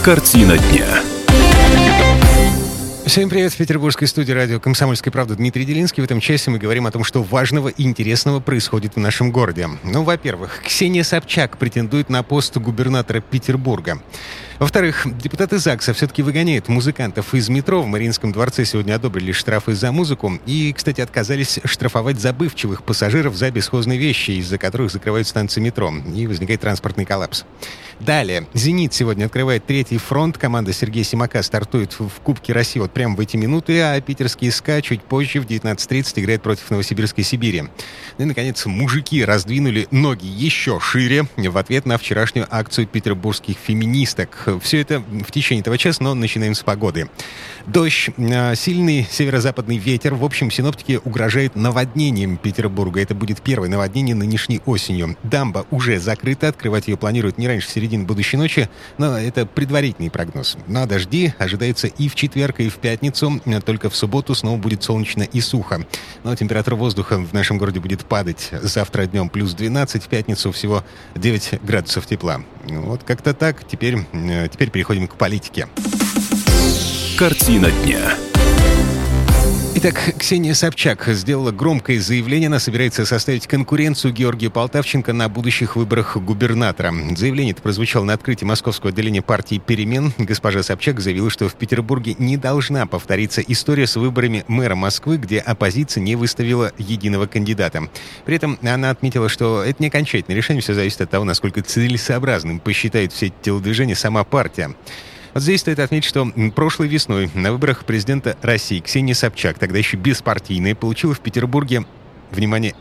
Картина дня. Всем привет, в петербургской студии радио «Комсомольская правда» Дмитрий Делинский. В этом часе мы говорим о том, что важного и интересного происходит в нашем городе. Ну, во-первых, Ксения Собчак претендует на пост губернатора Петербурга. Во-вторых, депутаты ЗАГСа все-таки выгоняют музыкантов из метро. В Мариинском дворце сегодня одобрили штрафы за музыку. И, кстати, отказались штрафовать забывчивых пассажиров за бесхозные вещи, из-за которых закрывают станции метро. И возникает транспортный коллапс. Далее. «Зенит» сегодня открывает третий фронт. Команда Сергея Симака стартует в Кубке России вот прямо в эти минуты, а питерский СКА чуть позже в 19:30 играет против Новосибирской Сибири. Ну и, наконец, мужики раздвинули ноги еще шире в ответ на вчерашнюю акцию петербургских феминисток. Все это в течение этого часа, но начинаем с погоды. Дождь, сильный северо-западный ветер. В общем, синоптики угрожают наводнением Петербурга. Это будет первое наводнение нынешней осенью. Дамба уже закрыта, открывать ее планируют не раньше середины будущей ночи, но это предварительный прогноз. Но дожди ожидаются и в четверг, и в пятницу. Только в субботу снова будет солнечно и сухо. Но температура воздуха в нашем городе будет падать. Завтра днем плюс 12, в пятницу всего 9 градусов тепла. Вот как-то так. Теперь переходим к политике. Картина дня. Итак, Ксения Собчак сделала громкое заявление. Она собирается составить конкуренцию Георгию Полтавченко на будущих выборах губернатора. Заявление это прозвучало на открытии московского отделения партии «Перемен». Госпожа Собчак заявила, что в Петербурге не должна повториться история с выборами мэра Москвы, где оппозиция не выставила единого кандидата. При этом она отметила, что это не окончательное решение, все зависит от того, насколько целесообразным посчитает все эти телодвижения сама партия. Вот здесь стоит отметить, что прошлой весной на выборах президента России Ксения Собчак, тогда еще беспартийная, получила в Петербурге, внимание,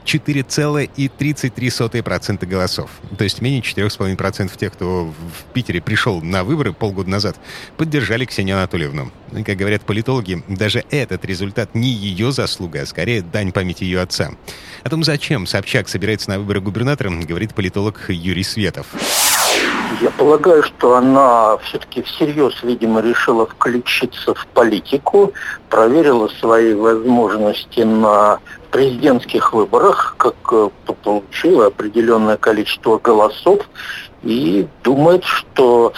4,33% голосов. То есть менее 4,5% тех, кто в Питере пришел на выборы полгода назад, поддержали Ксению Анатольевну. И, как говорят политологи, даже этот результат не ее заслуга, а скорее дань памяти ее отца. О том, зачем Собчак собирается на выборы губернатора, говорит политолог Юрий Светов. Я полагаю, что она все-таки всерьез, видимо, решила включиться в политику, проверила свои возможности на президентских выборах, как получила определенное количество голосов, и думает, что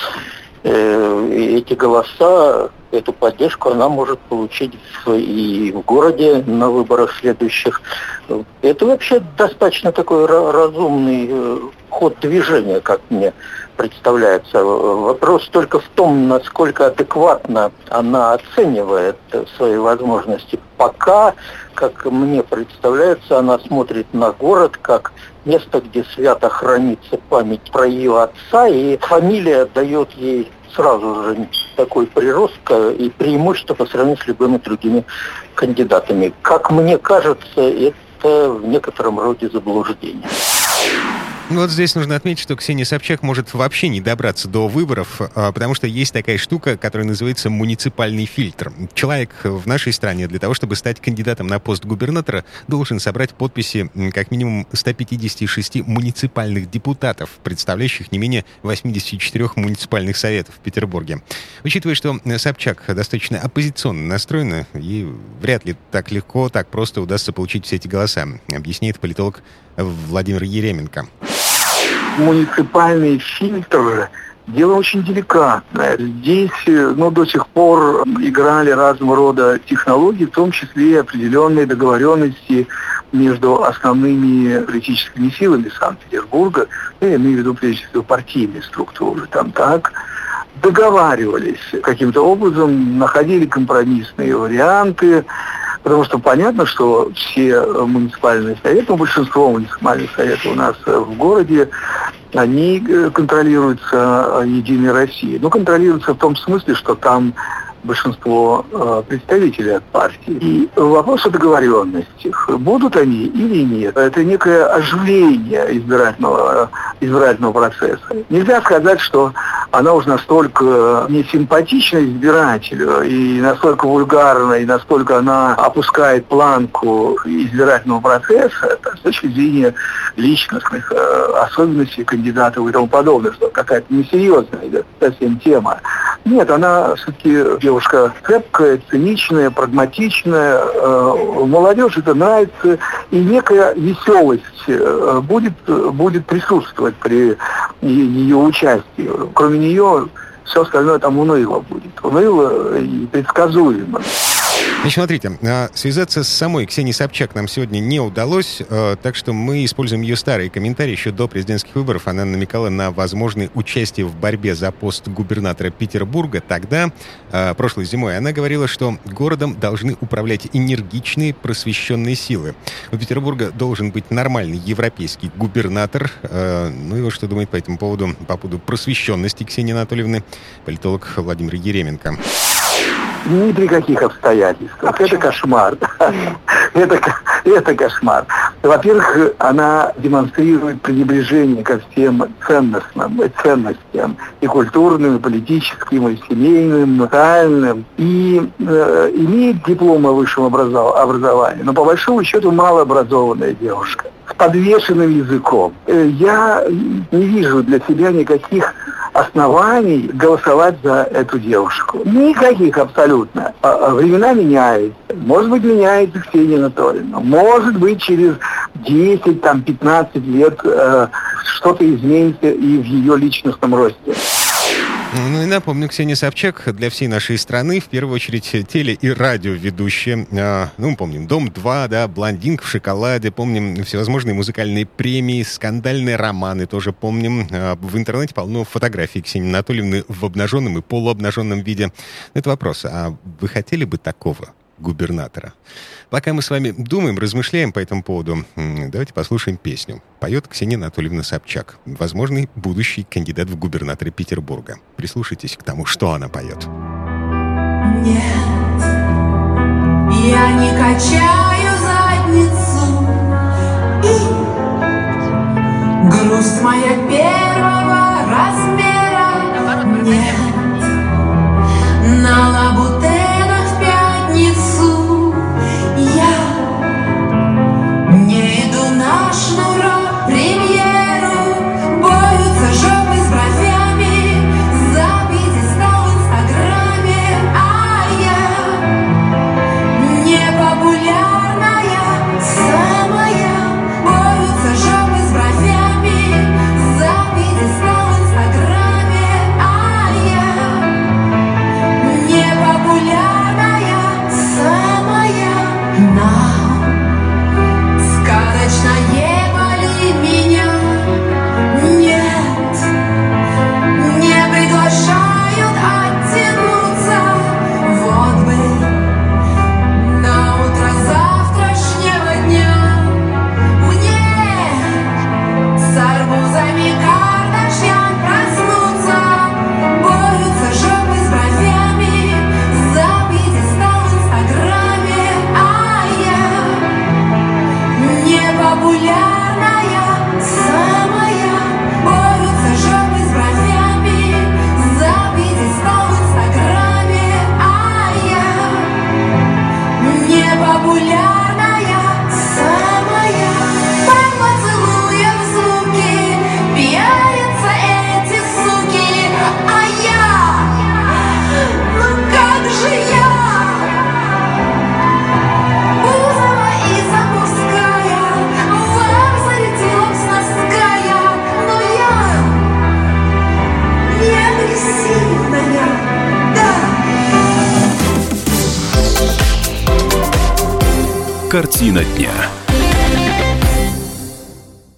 эти голоса, эту поддержку она может получить и в городе на выборах следующих. Это вообще достаточно такой разумный ход движения, как мне представляется. Вопрос только в том, насколько адекватно она оценивает свои возможности. Пока, как мне представляется, она смотрит на город как место, где свято хранится память про ее отца, и фамилия дает ей сразу же такой прирост и преимущество по сравнению с любыми другими кандидатами. Как мне кажется, это в некотором роде заблуждение. Вот здесь нужно отметить, что Ксения Собчак может вообще не добраться до выборов, потому что есть такая штука, которая называется муниципальный фильтр. Человек в нашей стране для того, чтобы стать кандидатом на пост губернатора, должен собрать подписи как минимум 156 муниципальных депутатов, представляющих не менее 84 муниципальных советов в Петербурге. Учитывая, что Собчак достаточно оппозиционно настроена, ей вряд ли так легко, так просто удастся получить все эти голоса, объясняет политолог Владимир Еременко. Муниципальный фильтр – дело очень деликатное. Здесь до сих пор играли разного рода технологии, в том числе и определенные договоренности между основными политическими силами Санкт-Петербурга, я имею в виду прежде всего партийные структуры, там так, договаривались каким-то образом, находили компромиссные варианты, потому что понятно, что все муниципальные советы, большинство муниципальных советов у нас в городе, они контролируются Единой Россией. Контролируются в том смысле, что там большинство представителей от партии. И вопрос о договоренностях. Будут они или нет? Это некое оживление избирательного процесса. Нельзя сказать, что она уж настолько несимпатична избирателю, и настолько вульгарна, и настолько она опускает планку избирательного процесса с точки зрения личностных особенностей кандидатов и тому подобное, что какая-то несерьезная совсем тема. Нет, она все-таки девушка крепкая, циничная, прагматичная. Молодежь это нравится, и некая веселость будет присутствовать при ее участии. Кроме нее все остальное там уныло будет. Уныло и предсказуемо. Значит, смотрите, связаться с самой Ксенией Собчак нам сегодня не удалось, так что мы используем ее старые комментарии. Еще до президентских выборов она намекала на возможное участие в борьбе за пост губернатора Петербурга. Тогда, прошлой зимой, она говорила, что городом должны управлять энергичные, просвещенные силы. У Петербурга должен быть нормальный европейский губернатор. Ну и вот что думает по этому поводу, по поводу просвещенности Ксении Анатольевны, политолог Владимир Еременко. Ни при каких обстоятельствах. Это кошмар. Это кошмар. Во-первых, она демонстрирует пренебрежение ко всем ценностям. И культурным, и политическим, и семейным, и социальным. И имеет диплом о высшем образовании. Но по большому счету малообразованная девушка. С подвешенным языком. Я не вижу для себя никаких оснований голосовать за эту девушку. Никаких абсолютно. Времена меняются. Может быть, меняется Ксения Анатольевна. Может быть, через 10-15 лет что-то изменится и в ее личностном росте. Ну и напомню, Ксения Собчак для всей нашей страны, в первую очередь, теле- и радиоведущая. Мы помним «Дом-2», да, «Блондинка в шоколаде», помним всевозможные музыкальные премии, скандальные романы тоже помним. В интернете полно фотографий Ксении Анатольевны в обнаженном и полуобнаженном виде. Это вопрос, а вы хотели бы такого губернатора? Пока мы с вами думаем, размышляем по этому поводу, давайте послушаем песню. Поет Ксения Анатольевна Собчак, возможный будущий кандидат в губернаторы Петербурга. Прислушайтесь к тому, что она поет. Нет, я не качаю задницу, и грусть моя первого размера. Нет, на лабутенах в пятницу я не иду на шнура-премьеру. Борются жопы с бровями за пьедестал в Инстаграме, а я непопулярная самая. Борются жопы с бровями за пьедестал в Инстаграме, а я непопулярная самая. Нам сказочно ебали меня. Нет, не приглашают оттянуться. Вот бы на утро завтрашнего дня мне с арбузами Кардашьян проснуться. Борются жопы с бровями за пьедестал в Инстаграме, а я непопулярная самая. Борются жопы с бровями за пьедестал в Инстаграме, а я непопулярная самая. По поцелуям звуки пьянятся эти суки, а я, ну как же я, Бузова и Запуская, вам зарядила Сноская, но я не агрессивная, да. Картина дня.